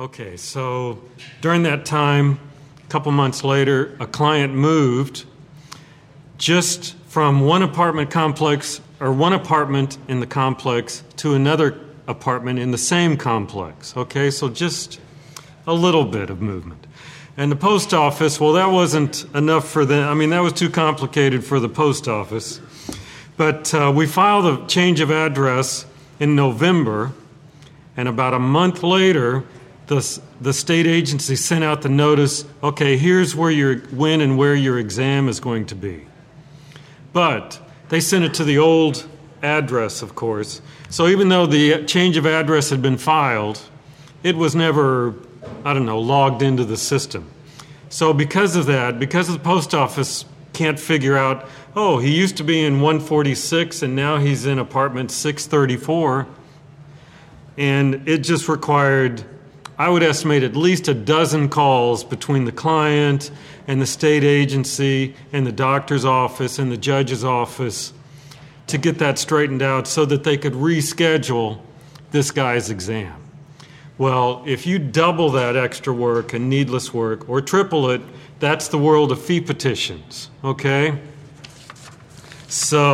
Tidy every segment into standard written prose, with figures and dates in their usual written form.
Okay, so during that time, a couple months later, a client moved just from one apartment complex or one apartment in the complex to another apartment in the same complex. Okay, so just a little bit of movement. And the post office, well, that wasn't enough for them. I mean, that was too complicated for the post office. But we filed a change of address in November, and about a month later, the state agency sent out the notice, okay, here's when and where your exam is going to be. But they sent it to the old address, of course. So even though the change of address had been filed, it was never, logged into the system. So because of that, because the post office can't figure out, oh, he used to be in 146 and now he's in apartment 634, and it just required, I would estimate, at least a dozen calls between the client and the state agency and the doctor's office and the judge's office to get that straightened out so that they could reschedule this guy's exam. Well, if you double that extra work and needless work, or triple it, that's the world of fee petitions, okay? So,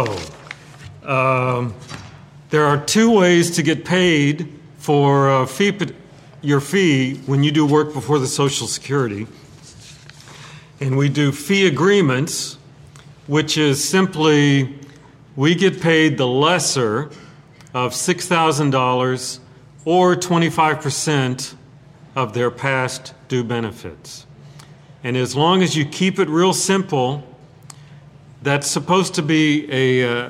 there are two ways to get paid for your fee when you do work before the Social Security. And we do fee agreements, which is simply we get paid the lesser of $6,000 or 25% of their past due benefits. And as long as you keep it real simple, that's supposed to be a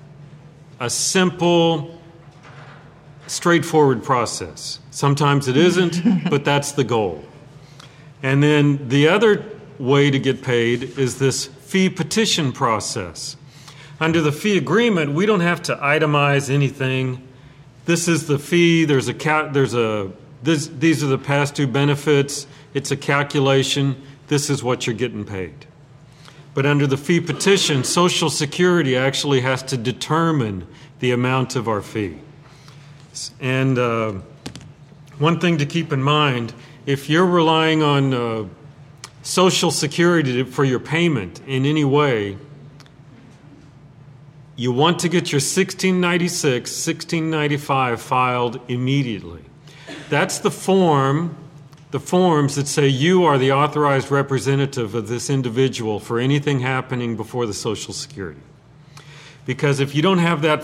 simple, straightforward process. Sometimes it isn't, but that's the goal. And then the other way to get paid is this fee petition process. Under the fee agreement, we don't have to itemize anything. This is the fee. These are the past due benefits. It's a calculation. This is what you're getting paid. But under the fee petition, Social Security actually has to determine the amount of our fee. And one thing to keep in mind, if you're relying on Social Security for your payment in any way, you want to get your 1696, 1695 filed immediately. That's the forms that say you are the authorized representative of this individual for anything happening before the Social Security. Because if you don't have that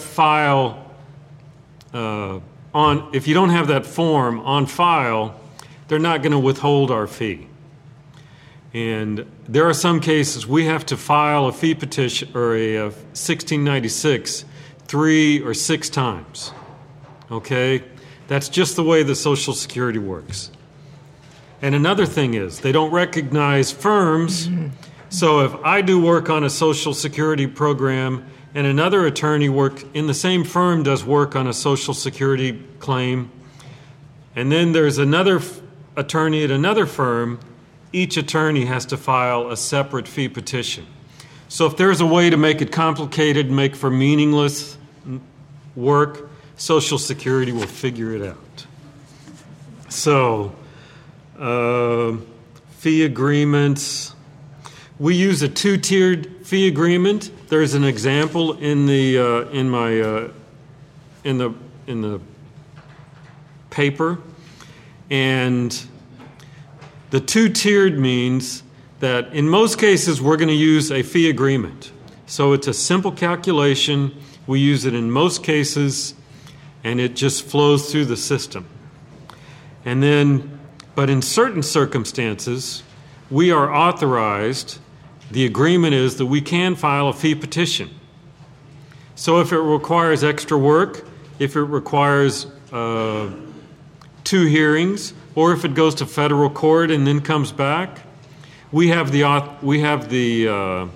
if you don't have that form on file, they're not going to withhold our fee. And there are some cases we have to file a fee petition or a 1696 3 or 6 times. Okay? That's just the way the Social Security works. And another thing is, they don't recognize firms. So if I do work on a Social Security program and another attorney in the same firm does work on a Social Security claim, and then there's another attorney at another firm, each attorney has to file a separate fee petition. So if there's a way to make it complicated, make for meaningless work, Social Security will figure it out. So, fee agreements. We use a 2-tiered fee agreement. There's an example in the paper, and the 2-tiered means that in most cases we're going to use a fee agreement. So it's a simple calculation. We use it in most cases, and it just flows through the system. And then, but in certain circumstances, we are authorized. The agreement is that we can file a fee petition. So if it requires extra work, if it requires 2 hearings, or if it goes to federal court and then comes back, we have the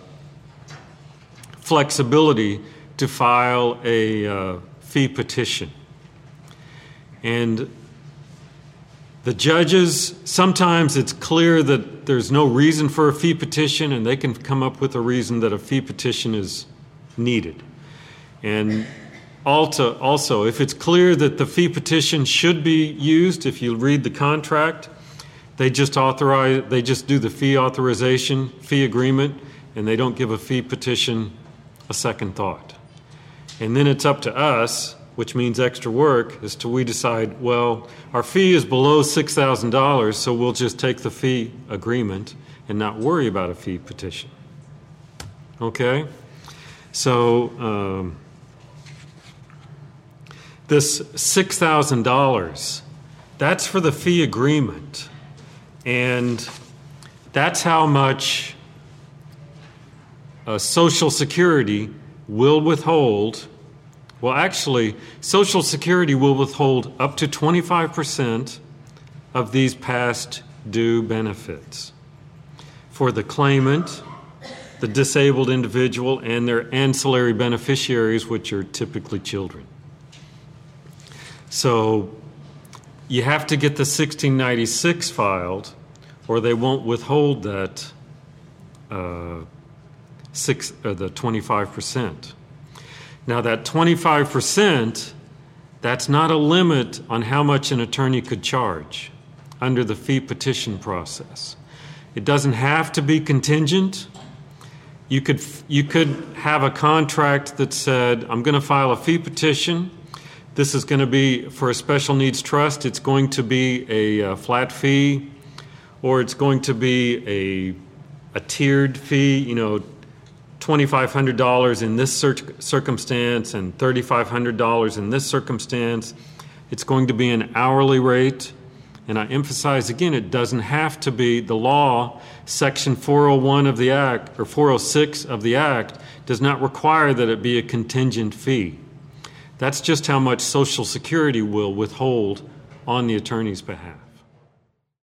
flexibility to file a fee petition. And the judges, sometimes it's clear that there's no reason for a fee petition, and they can come up with a reason that a fee petition is needed. And Also, if it's clear that the fee petition should be used, if you read the contract, they just do the fee authorization, fee agreement, and they don't give a fee petition a second thought. And then it's up to us, which means extra work, as to we decide, well, our fee is below $6,000, so we'll just take the fee agreement and not worry about a fee petition. Okay? So this $6,000, that's for the fee agreement. And that's how much Social Security will withhold. Well, actually, Social Security will withhold up to 25% of these past due benefits for the claimant, the disabled individual, and their ancillary beneficiaries, which are typically children. So you have to get the 1696 filed, or they won't withhold that the 25%. Now, that 25%, that's not a limit on how much an attorney could charge under the fee petition process. It doesn't have to be contingent. You could have a contract that said, I'm going to file a fee petition. This is going to be for a special needs trust. It's going to be a flat fee, or it's going to be a tiered fee, $2,500 in this circumstance and $3,500 in this circumstance. It's going to be an hourly rate. And I emphasize again, it doesn't have to be. The law, Section 401 of the Act, or 406 of the Act, does not require that it be a contingent fee. That's just how much Social Security will withhold on the attorney's behalf.